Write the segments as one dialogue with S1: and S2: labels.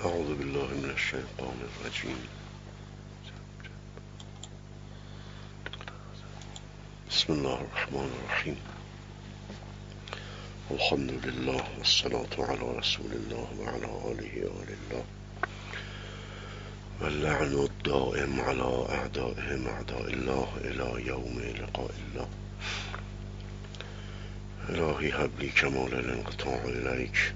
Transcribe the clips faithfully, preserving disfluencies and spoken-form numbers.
S1: أعوذ بالله من الشيطان الرجيم. بسم الله الرحمن الرحيم. الحمد لله والصلاة على رسول الله وعلى آله وآل الله، واللعن الدائم على أعدائهم أعداء الله إلى يوم لقاء الله. إلهي هب لي كمال الانقطاع إليك،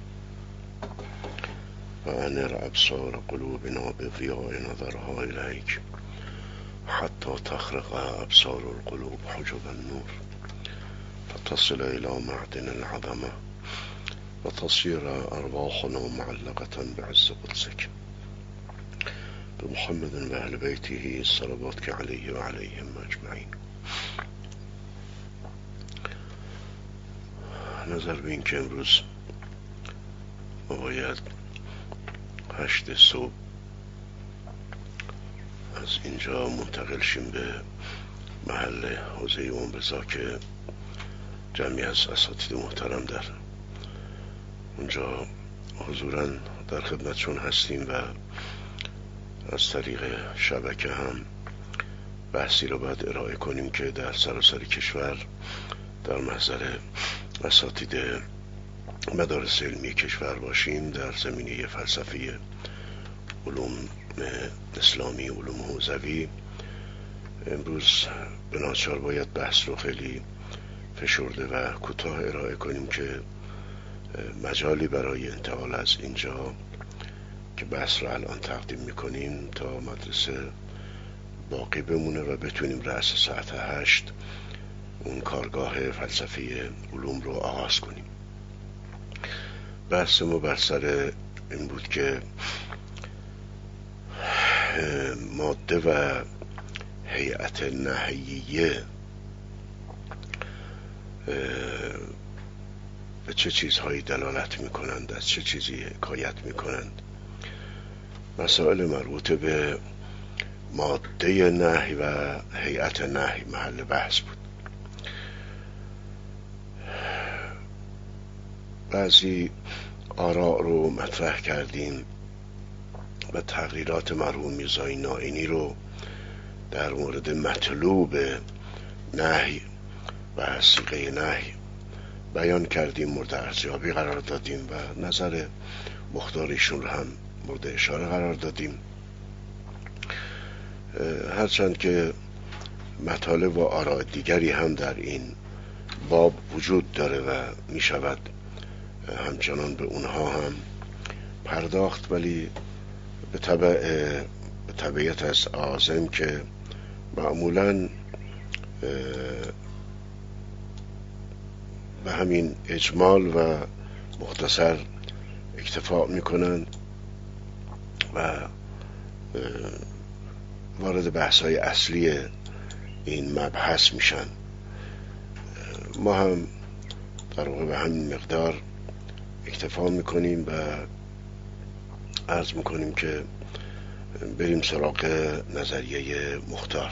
S1: وأنر أبصار قلوبنا بضياء نظرها إليك، حتى تخرق أبصار القلوب حجب النور، فتصل إلى معدن العظمة، وتصير أرواحنا معلقة بعز قدسك، بمحمد وأهل بيته صلواتك عليه وعليهم أجمعين. نظر به این که امروز ما باید هشت صبح از اینجا منتقل شیم به محل حوزه عمر رضا که جمعی از اساتید محترم در اونجا حضورا در خدمتشون هستیم و از طریق شبکه هم بحثی رو باید ارائه کنیم که در سراسر کشور در محضر اساتید مدارس علمی کشور باشیم در زمینه فلسفه علوم اسلامی، علوم حوزوی. امروز به ناچار باید بحث رو خیلی فشرده و کوتاه ارائه کنیم که مجالی برای انتقال از اینجا که بحث رو الان تقدیم میکنیم تا مدرسه باقی بمونه و بتونیم رأس ساعت هشت اون کارگاه فلسفه علوم رو آغاز کنیم. بحث ما بر سر این بود که ماده و هیئت نهیه به چه چیزهایی دلالت میکنند، از چه چیزی حکایت میکنند. مسائل مربوط به ماده نهی و هیئت نهی محل بحث بود. بعضی آراء رو مطرح کردیم و تغییرات مرحوم میرزای نائینی رو در مورد مطلوب نهی و صیغه نهی بیان کردیم، مورد ارزیابی قرار دادیم و نظر مختاریشون رو هم مورد اشاره قرار دادیم. هرچند که مطالب و آراء دیگری هم در این باب وجود داره و می شود همچنان به اونها هم پرداخت، ولی به طبع به طبیعت از عازم که معمولاً به همین اجمال و مختصر اکتفا میکنن و وارد بحث‌های اصلی این مبحث میشن. ما هم در واقع به همین مقدار اکتفا میکنیم و عرض میکنیم که بریم سراغ نظریه مختار.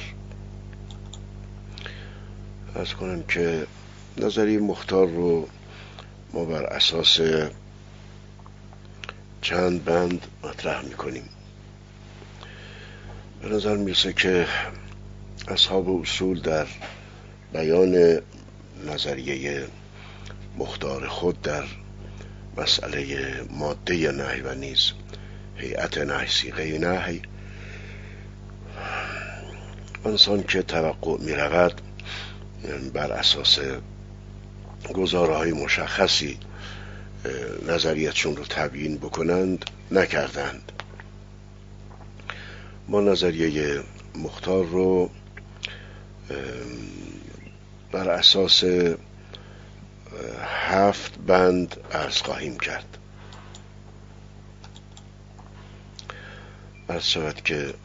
S1: عرض کنم که نظریه مختار رو ما بر اساس چند بند مطرح میکنیم. به نظر میرسه که اصحاب اصول در بیان نظریه مختار خود در مسئله ماده نهی و نیز هیئت نهی، صیغه نهی، انسان که توقع میرود بر اساس گزاره‌های مشخصی نظریتشون رو تبیین بکنند نکردند. ما نظریه مختار رو بر اساس هفت بند عرض خواهیم کرد. عرض شود که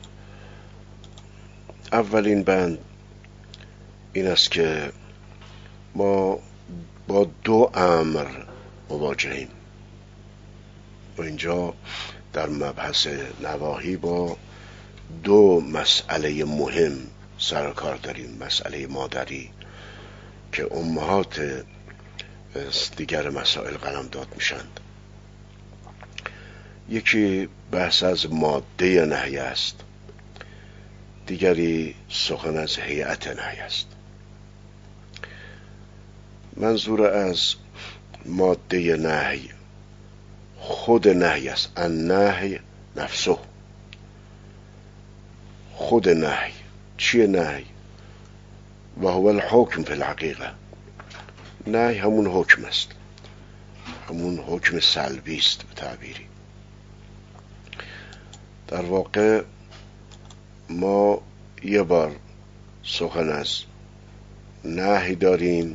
S1: اولین بند این است که ما با دو امر مواجهیم و اینجا در مبحث نواهی با دو مسئله مهم سر کار داریم. مسئله مادری که امهات دیگر مسائل قلمداد میشند یکی بحث از ماده نهی است، دیگری سخن از هیئت نهی است. منظور از ماده نهی خود نهی است، النهی نفسه. خود نهی چیه؟ نهی و هو الحکم فی الحقیقه. نهی همون حکم است، همون حکم سلبی است به تعبیری. در واقع ما یه بار سخن از نهی داریم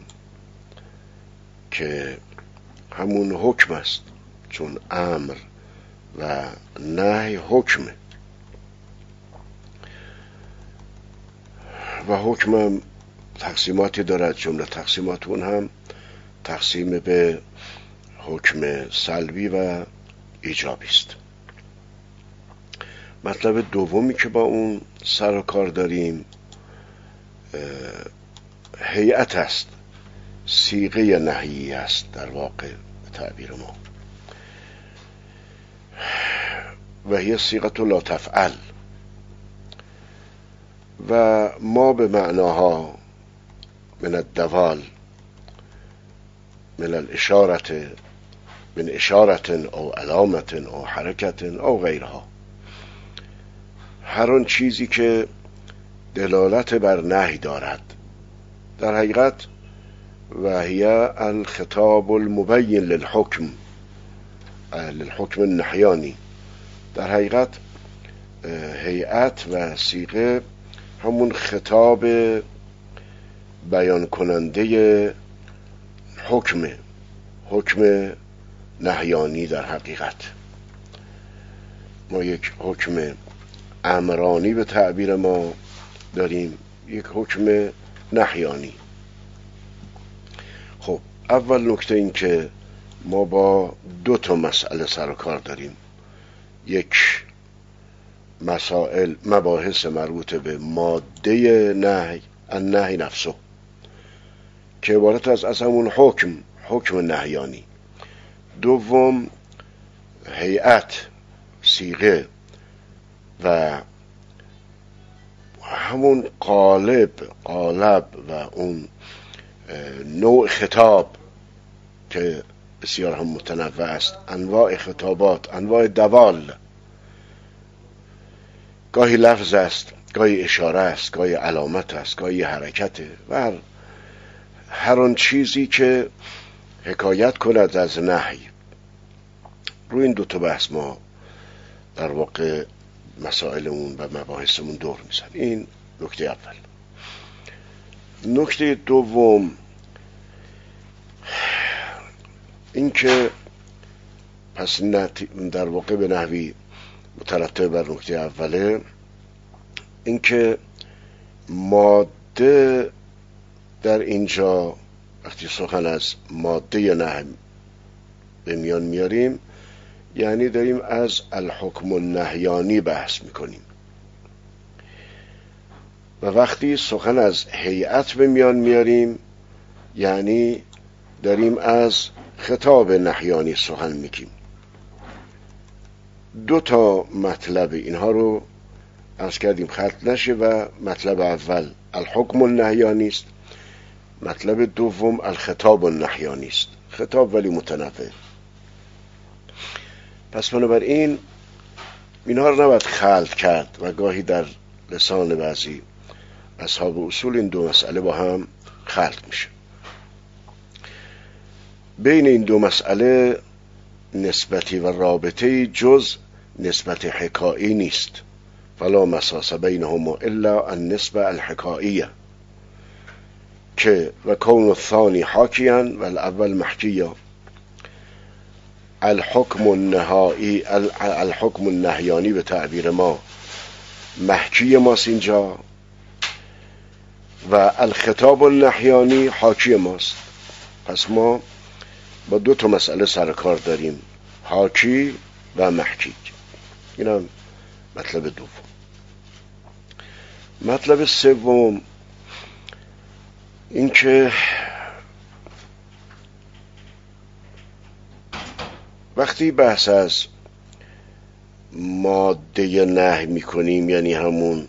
S1: که همون حکم است، چون امر و نهی حکمه و حکمم تقسیماتی دارد. جمله تقسیمات اون هم تقسیم به حکم سلبی و ایجابی است. مطلب دومی که با اون سر و کار داریم هیئت است، صیغه نهی است در واقع به تعبیر ما، و هی صیغه لا تفعل، و ما به معناها من الدوال، من الاشارة، من اشارة او علامة او حرکة او غیرها، هر آن چیزی که دلالت بر نهی دارد. در حقیقت و هی الخطاب المبین للحکم، للحکم النهیانی. در حقیقت هیئت و صیغه همون خطاب بیان کننده حکم حکم نهیانی. در حقیقت ما یک حکم امرانی به تعبیر ما داریم، یک حکم نهیانی. خب اول نکته این که ما با دو تا مسئله سر و کار داریم. یک مسائل مباحث مربوط به ماده نهی، النهی نفسه، که عبارت از از همون حکم حکم نهیانی. دوم هیئت، صیغه و همون قالب قالب و اون نوع خطاب که بسیار هم متنوع است، انواع خطابات، انواع دوال، گاهی لفظ است، گاهی اشاره است، گاهی علامت است، گاهی حرکته و هر آن چیزی که حکایت کند از نهی. روی این دوتا بحث ما در واقع مسائلمون و مباحثمون دور میزن. این نکته اول. نکته دوم این که پس در واقع به نحوی مترتب بر نکته اوله، این که ماده در اینجا وقتی سخن از ماده نهی به میان میاریم، یعنی داریم از الحکم النهیانی بحث میکنیم، و وقتی سخن از هیئت به میان میاریم یعنی داریم از خطاب نهیانی سخن میگیم. دو تا مطلب اینها رو عرض کردیم خلط نشه، و مطلب اول الحکم النهیانی است، مطلب دوم الخطاب النهیانی است. خطاب ولی متنوع. پس بنابراین اینها رو نباید خلط کرد و گاهی در لسان بعضی اصحاب اصول این دو مسئله با هم خلط میشه. بین این دو مسئله نسبتی و رابطه‌ای جز نسبت حکایی نیست. فلا مساس بینهما الا النسبه الحکاییه، که و کون الثانی حاکیا و الاول محکیا. الحکم النهایی، الحکم النهیانی به تعبیر ما محکی ماست اینجا، و الخطاب النهیانی حاکی ماست. پس ما با دو تا مسئله سر کار داریم، حاکی و محکی. این هم مطلب دوم. مطلب سوم این که وقتی بحث از ماده نهی میکنیم، یعنی همون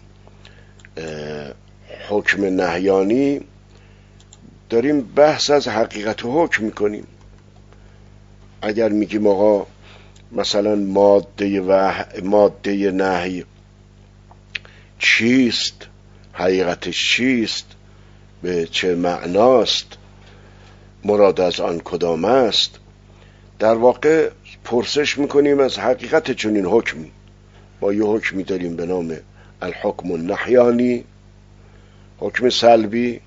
S1: حکم نهیانی، داریم بحث از حقیقت حکم میکنیم. اگر میگیم آقا مثلا ماده و ماده نهی چیست، حقیقتش چیست، به چه معناست، مراد از آن کدام است، در واقع پرسش میکنیم از حقیقت چنین حکمی. ما یه حکمی داریم به نام الحکم النهیانی، حکم سلبی،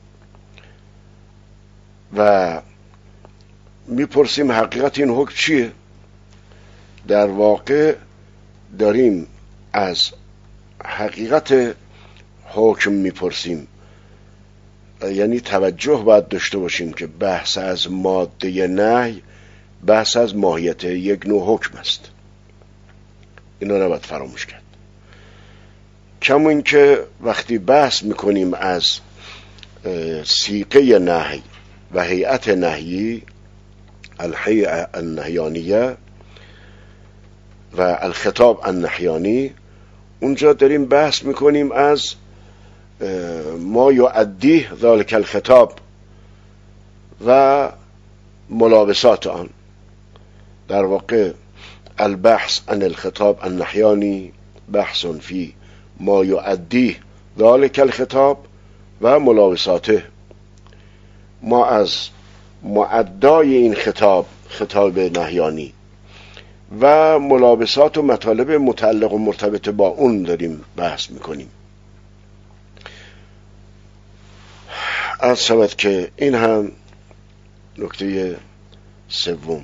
S1: و میپرسیم حقیقت این حکم چیه. در واقع داریم از حقیقت حکم میپرسیم، یعنی توجه باید داشته باشیم که بحث از ماده نهی بحث از ماهیت یک نوع حکم است. اینا نباید فراموش کرد. کما این که وقتی بحث میکنیم از سیغه نهی و هیئت نهی، الهیئه النهیانیه و الخطاب النهیانی، اونجا داریم بحث میکنیم از ما یؤدیه ذلک الخطاب و ملابسات آن. در واقع البحث عن الخطاب النهیانی بحث فی ما یؤدیه ذلک الخطاب و ملابساته. ما از معدای این خطاب، خطاب نهیانی، و ملابسات و مطالب متعلق و مرتبط با اون داریم بحث میکنیم. عرض شود که این هم نکته سوم.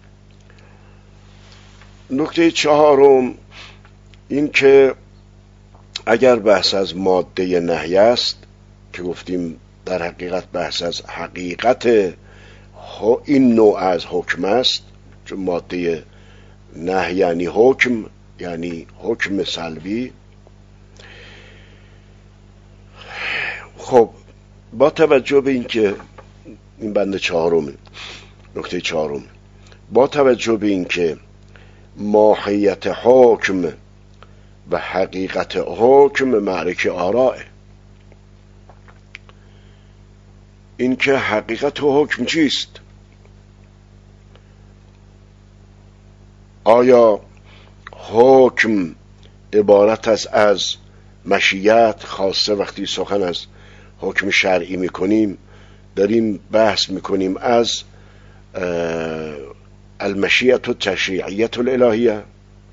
S1: نکته چهارم این که اگر بحث از ماده نهی است که گفتیم در حقیقت بحث از حقیقت این نوع از حکم است، چون ماده نهی یعنی حکم، یعنی حکم سلبی. خب با توجه به این که این بند چهارم، نکته چهارم، با توجه به این که ماهیت حکم و حقیقت حکم معرکه آرائه، این که حقیقت حکم چیست؟ آیا حکم عبارت است از مشیت؟ خاصه وقتی سخن از حکم شرعی میکنیم داریم بحث میکنیم از المشیت و تشریعیت الالهیه،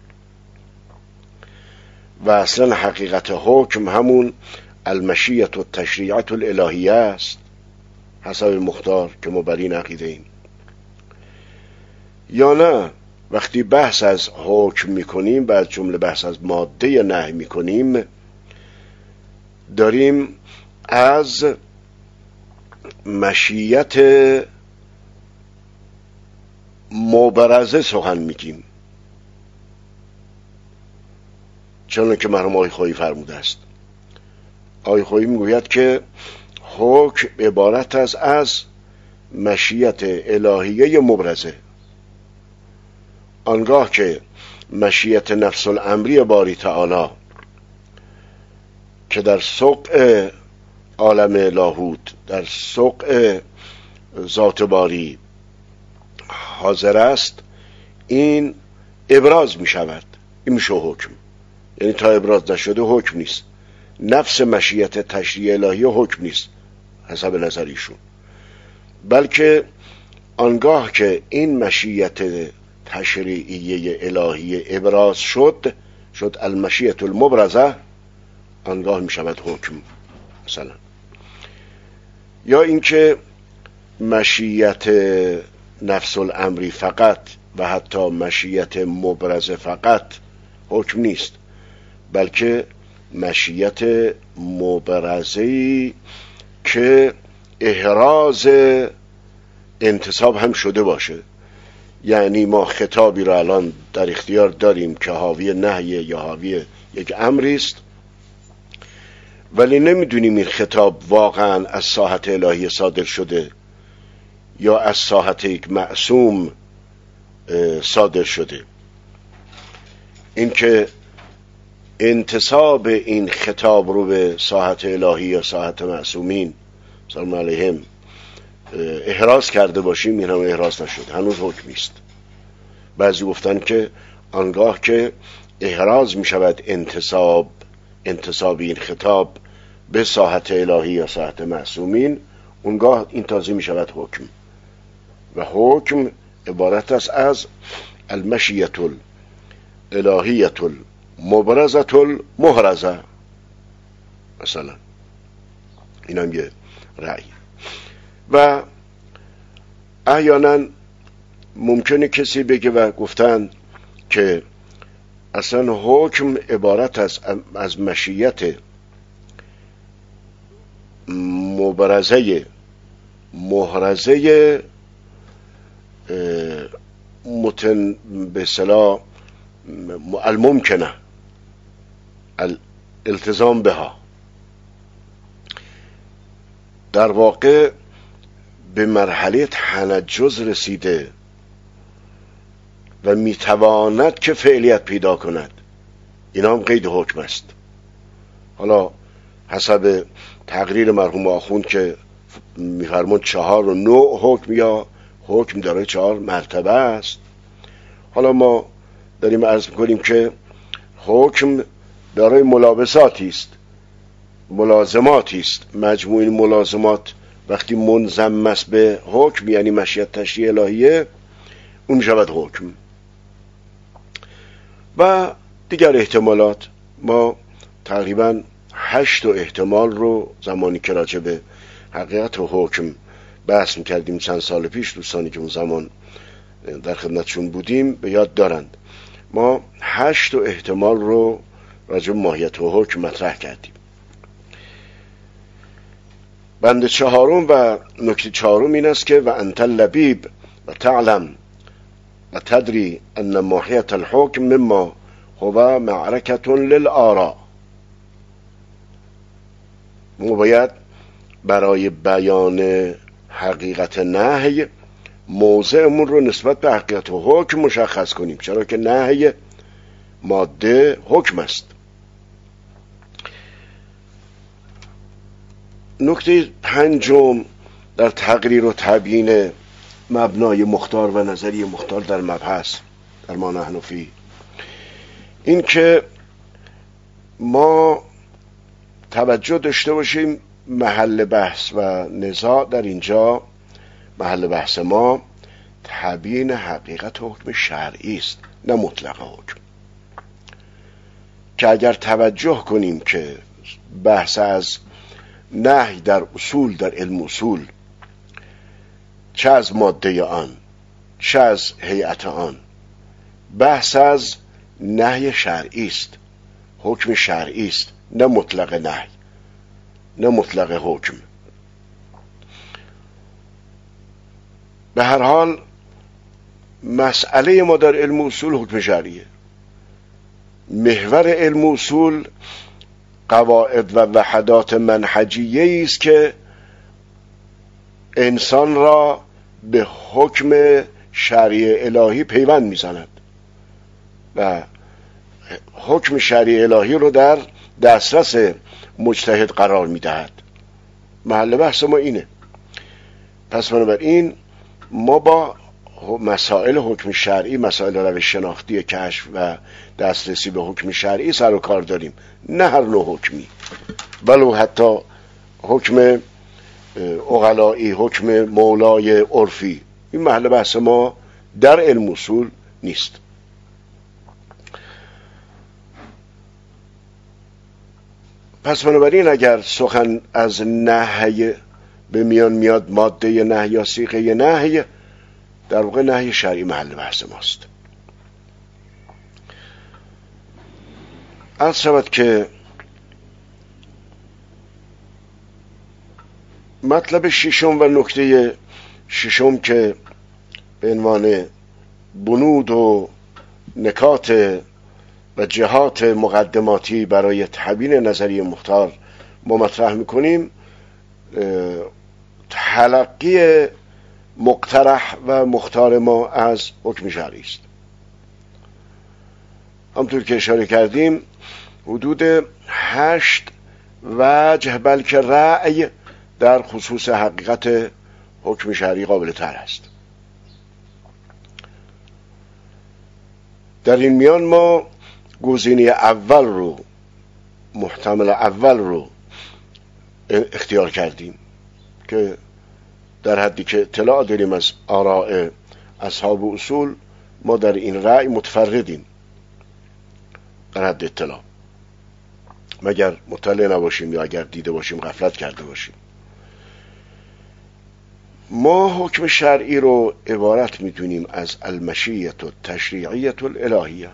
S1: و اصلا حقیقت حکم همون المشیت و تشریعیت الالهیه است حسب مختار که ما بر این عقیده ایم. یا نه وقتی بحث از حکم میکنیم و از جمله بحث از ماده نهی میکنیم داریم از مشیت مبرزه سخن میگیم، چون که مرحوم آقای خویی فرموده است. آقای خویی میگوید که حکم عبارت است از مشیت الهیه مبرزه، آنگاه که مشیت نفس الامری باری تعالی که در سقع عالم لاهوت، در سقع ذات باری حاضر است، این ابراز می شود. این میشه حکم. یعنی تا ابراز نشده حکم نیست. نفس مشیت تشریع الهی حکم نیست حسب نظریشون، بلکه آنگاه که این مشیت تشریعیه الهی ابراز شد شد المشیت المبرزه، آنگاه می شود حکم. مثلا یا اینکه مشیت نفس الامری فقط و حتی مشیت مبرزه فقط حکم نیست، بلکه مشیت مبرزه‌ای که احراز انتصاب هم شده باشه. یعنی ما خطابی را الان در اختیار داریم که حاوی نهی یا حاوی یک امری است، ولی نمیدونیم این خطاب واقعا از ساحت الهی صادر شده یا از ساحت یک معصوم صادر شده. اینکه انتصاب این خطاب رو به ساحت الهی یا ساحت معصومین سلام علیهم احراز کرده باشیم، این هم احراز نشد، هنوز حکمی است. بعضی گفتن که آنگاه که احراز می شود انتصاب انتصاب این خطاب به ساحت الهی یا ساحت معصومین، اونگاه این تازه می شود حکم. و حکم عبارت است از المشیت الالهیت المبرزت المحرزه. مثلا این هم یه رأی. و احیانا ممکنه کسی بگه و گفتن که اصلا حکم عبارت است از مشیت مبرزه محرزه متن به اصطلاح الممکنه الالتزام بها. در واقع به مرحله تنجز رسیده و میتواند که فعلیت پیدا کند، اینا هم قید حکم است. حالا حسب تقریر مرحوم آخوند که میفرمون چهار و نوع حکم یا حکم داره چهار مرتبه است. حالا ما داریم عرض میکنیم که حکم دارای ملابساتی است، ملازماتی است. مجموع این ملازمات وقتی منضم است به حکم، یعنی مشیت تشریع الهیه، اون شود حکم. و دیگر احتمالات، ما تقریبا هشت احتمال رو زمانی که راجع به حقیقت و حکم بحث میکردیم چند سال پیش، دوستانی که اون زمان در خدمتشون بودیم به یاد دارند، ما هشت احتمال رو راجع به ماهیت و حکم مطرح کردیم. بند چهارم و نکته چهارم این است که و انت اللبیب و تعلم و تدری ان ماهیت الحکم مما هو معرکت للآراء. ما باید برای بیان حقیقت نهی موضعمون رو نسبت به حقیقت و حکم مشخص کنیم، چرا که نهی ماده حکم است. نکته پنجم در تقریر و تبیین مبنای مختار و نظریه مختار در مبحث در ما نحن فیه، این که ما توجه داشته باشیم محل بحث و نزاع در اینجا، محل بحث ما تبیین حقیقت حکم شرعی است، نه مطلق حکم. که اگر توجه کنیم که بحث از نهی در اصول، در علم اصول، چه از ماده آن چه از هیئت آن، بحث از نهی شرعی است، حکم شرعی است، نه مطلق نهی، نه مطلق حکم. به هر حال مسئله ما در علم اصول حکم شرعیه. محور علم اصول قواعد و وحدات منهجیه است که انسان را به حکم شرعی الهی پیوند میزند و حکم شرعی الهی رو در دسترس مجتهد قرار میدهد. محل بحث ما اینه. پس بنابراین ما با مسائل حکم شرعی، مسائل روش شناختی کشف و دسترسی به حکم شرعی سر و کار داریم، نه هر نوع حکمی، بلو حتی حکم عقلایی، حکم مولای عرفی. این محل بحث ما در علم اصول نیست. پس بنابراین اگر سخن از نهی به میان میاد، ماده نهی یا صیغه نهی، در واقع نهی شرعی محل بحث ماست. عرض شود که مطلب ششم و نکته ششم که به عنوان بنود و نکات و جهات مقدماتی برای تبیین نظریه مختار ما مطرح میکنیم، تلقی مقترح و مختار ما از حکم شرعی است. همطور که اشاره کردیم حدود هشت وجه بلکه رأی در خصوص حقیقت حکم شرعی قابل تر است. در این میان ما گزینه اول رو، محتمل اول رو اختیار کردیم که در حدی که اطلاع داریم از آراء اصحاب اصول ما در این رأی متفردیم، در حد اطلاع، مگر مطلع نباشیم یا اگر دیده باشیم غفلت کرده باشیم. ما حکم شرعی رو عبارت میدونیم از المشیة التشریعیة الالهیه.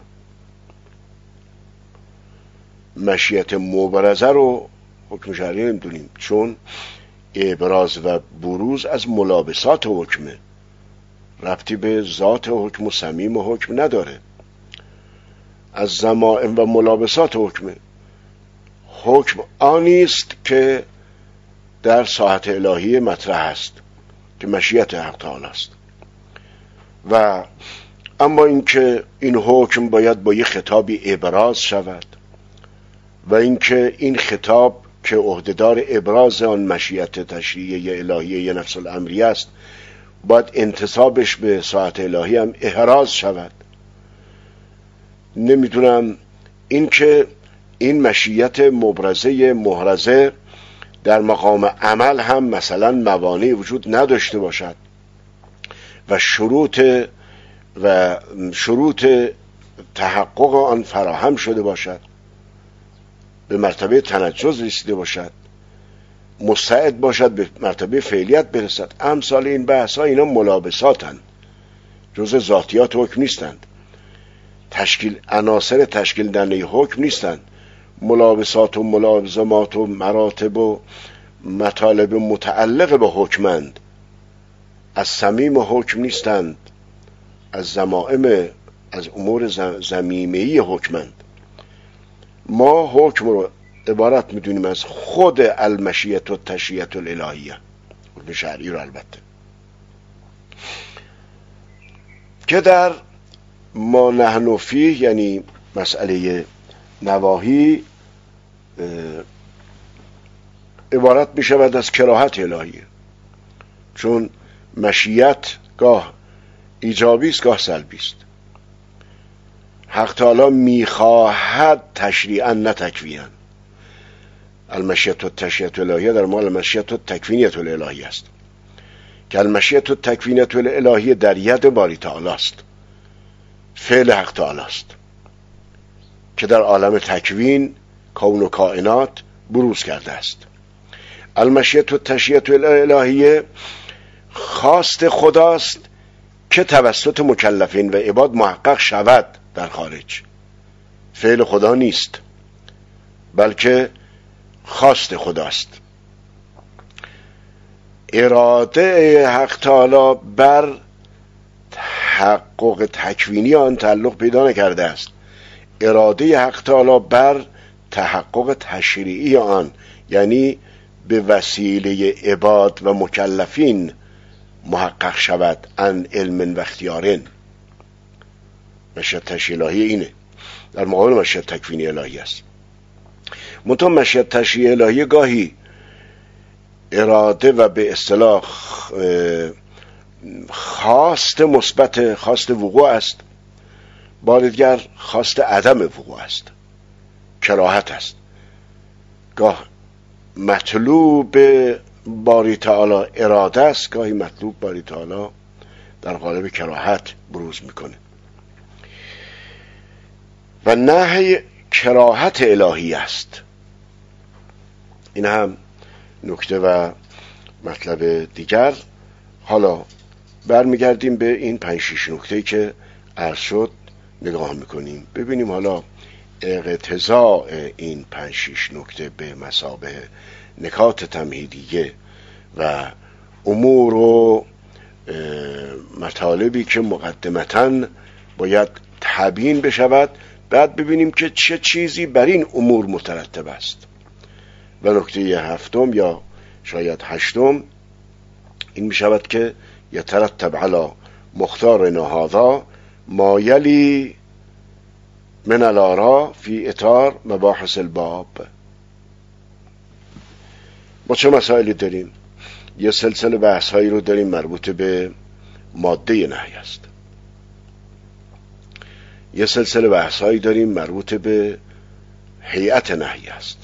S1: مشیت مبرزه رو حکم شرعی نمیدونیم، چون ابراز و بروز از ملابسات حکمه، ربطی به ذات حکم و صمیم حکم نداره، از ضمائم و ملابسات حکمه. حکم آنیست که در ساحت الهی مطرح است که مشیت حق تعالی است. و اما اینکه این حکم باید با یه خطابی ابراز شود و اینکه این خطاب که عهدهدار ابراز آن مشیت تشریعی الهی نفس الامری است باید انتسابش به ساعت الهی هم احراز شود. نمیدونم اینکه این مشیت مبرزه محرزه در مقام عمل هم مثلا موانعی وجود نداشته باشد و شروط و شروط تحقق آن فراهم شده باشد، به مرتبه تنجز رسیده باشد، مستعد باشد به مرتبه فعلیت برسد. امثال این بحث ها اینا ملابساتند، جزء ذاتیات حکم نیستند، تشکیل عناصر تشکیل دهنده حکم نیستند. ملابسات و ملازمات و مراتب و مطالب متعلق به حکمند، از صمیم حکم نیستند، از ضمائم، از امور ضمیمه‌ای حکمند. ما حکم رو عبارت میدونیم از خود المشیة و تشریعیة الالهیه، حکم شرعی رو البته، که در ما نحن فیه یعنی مسئله نواهی عبارت می شود از کراهت الهیه، چون مشیت گاه ایجابی است گاه سلبی است. حق تعالی میخواهد تشریعا نه تکوینا. المشیة التشریعیة الالهیه در مال المشیة التکوینیة الالهیه است که المشیة التکوینیة الالهیه در ید باری تعالی است، فعل حق تعالی است که در عالم تکوین کون و کائنات بروز کرده است. المشیة التشریعیة الالهیه خواست خداست که توسط مکلفین و عباد محقق شود در خارج. فعل خدا نیست بلکه خواست خداست. اراده حق تعالی بر تحقق تکوینی آن تعلق پیدا نکرده است، اراده حق تعالی بر تحقق تشریعی آن، یعنی به وسیله عباد و مکلفین محقق شود ان علم و اختیارن. مشیت تشریعی الهی اینه، در مقابل مشیت تکوینی الهی است. منتها مشیت تشریعی الهی گاهی اراده و به اصطلاح خواست مثبت، خواست وقوع است، بار دیگر خواست عدم وقوع است، کراهت است. گاه مطلوب باری تعالی اراده است، گاهی مطلوب باری تعالی در قالب کراهت بروز میکنه. و نهی کراهت الهی است. این هم نکته و مطلب دیگر. حالا برمیگردیم به این پنج شیش نکته‌ای که عرض شد نگاه میکنیم، ببینیم حالا اقتضاء این پنج شیش نکته به مثابه نکات تمهیدیه و امور و مطالبی که مقدمتاً باید تبیین بشود، بعد ببینیم که چه چیزی بر این امور مترتب است. و نکته هفتم یا شاید هشتم این می شود که یترتب علی مختار هذا ما یلی من الآراء فی اطار مباحث الباب. ما چه مسائلی داریم؟ یه سلسله بحث هایی رو داریم مربوط به ماده نهی است، یه سلسله بحث هایی داریم مربوط به هیئت نهی است.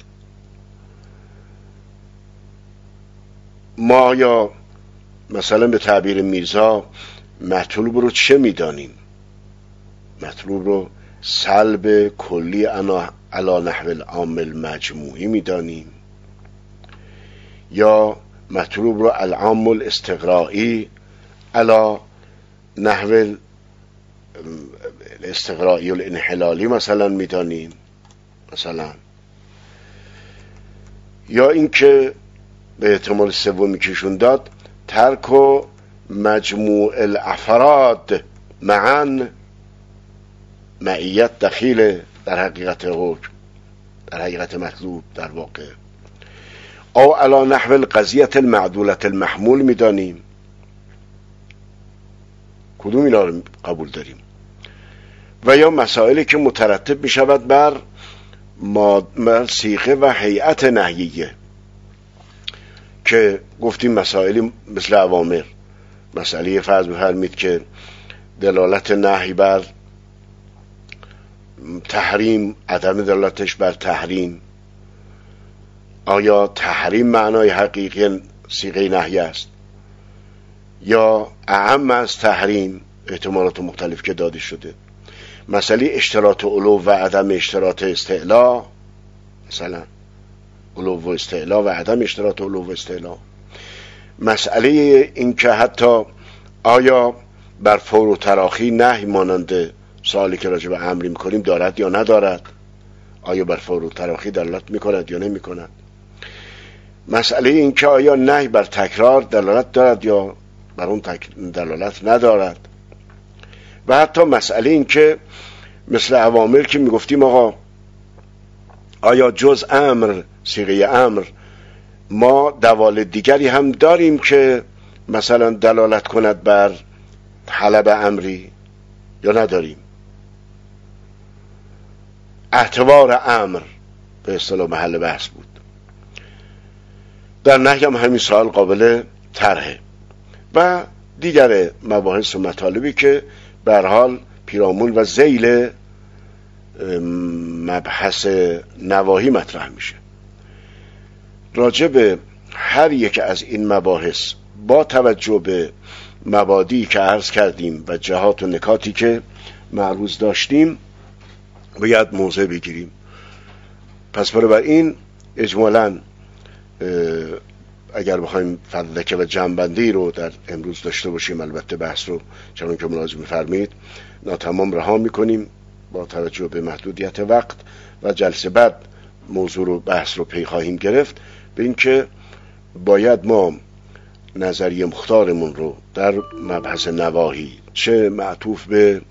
S1: ما یا مثلا به تعبیر میرزا مطلوب رو چه میدانیم؟ مطلوب رو سلب کلی علی نحو العام المجموعی میدانیم، یا مطلوب رو العام الاستقرائی علی نحو الاستقرائی الانحلالی مثلا میدانیم مثلا، یا اینکه به احتمال سومی کشون داد ترک و مجموع الافراد معا، معیت دخیل در حقیقت حکم، در حقیقت مطلوب در واقع، او علی نحو القضیت المعدولت المحمول میدانیم. کدوم اینا رو قبول داریم؟ و یا مسائلی که مترتب می شود بر صیغه و هیئت نهیه که گفتیم مسائلی مثل اوامر، مسئله فرض بفرمید که دلالت نهی بر تحریم، عدم دلالتش بر تحریم، آیا تحریم معنای حقیقی صیغه نهی است یا اعم از تحریم؟ احتمالات مختلف که داده شده. مسئله اشتراط علو و عدم اشتراط استعلا، مثلا علو و استعلا و عدم اشتراط علو و استعلا. مسئله این که حتی آیا بر فور و تراخی نهی مانند سوالی که راجع به امری میکنیم دارد یا ندارد، آیا بر فور و تراخی دلالت میکند یا نمیکند. مسئله این که آیا نهی بر تکرار دلالت دارد یا بر اون دلالت ندارد. و حتی مسئله این که مثل اوامر که میگفتیم آقا آیا جز امر، صیغه امر، ما دوال دیگری هم داریم که مثلا دلالت کند بر طلب امری یا نداریم. اعتبار امر به اصطلاح محل بحث بود. در نهی هم همین سوال قابل طرحه و دیگر مباحث و مطالبی که به هر حال پیرامون و ذیل مبحث نواهی مطرح میشه. راجع به هر یک از این مباحث با توجه به مبادی که عرض کردیم و جهات و نکاتی که معروض داشتیم باید موضع بگیریم. پس برای این اجمالاً اگر بخوایم فردکه و جنبندی رو در امروز داشته باشیم، البته بحث رو چون که ملاحظه می‌فرمایید ناتمام رها می‌کنیم با توجه به محدودیت وقت و جلسه بعد موضوع رو بحث رو پی خواهیم گرفت به اینکه باید ما نظریه مختارمون رو در مبحث نواهی، چه معطوف به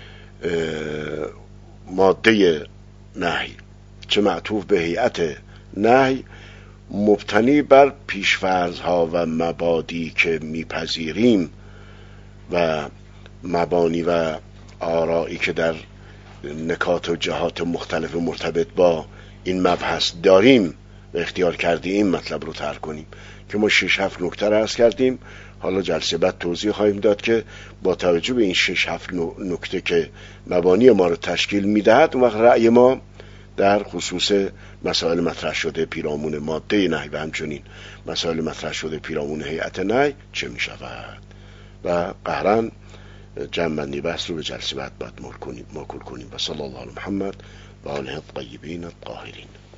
S1: ماده نهی چه معطوف به هیئت نهی، مبتنی بر پیشفرض‌ها و مبادی که میپذیریم و مبانی و آرائی که در نکات و جهات مختلف مرتبط با این مبحث داریم و اختیار کردیم این مطلب رو طرح کنیم که ما شش هفت نکته رو عرض کردیم. حالا جلسه بعد توضیح خواهیم داد که با توجه به این شش هفت نکته که مبانی ما رو تشکیل میدهد اون وقت رأی ما در خصوص مسائل مطرح شده پیرامون ماده نهی و همچنین مسائل مطرح شده پیرامون هیئت نهی چه می شود و قهرن جمع بحث رو به جلسه بعد باید موکول کنیم. و صلی الله علی محمد و آله الطیبین الطاهرین.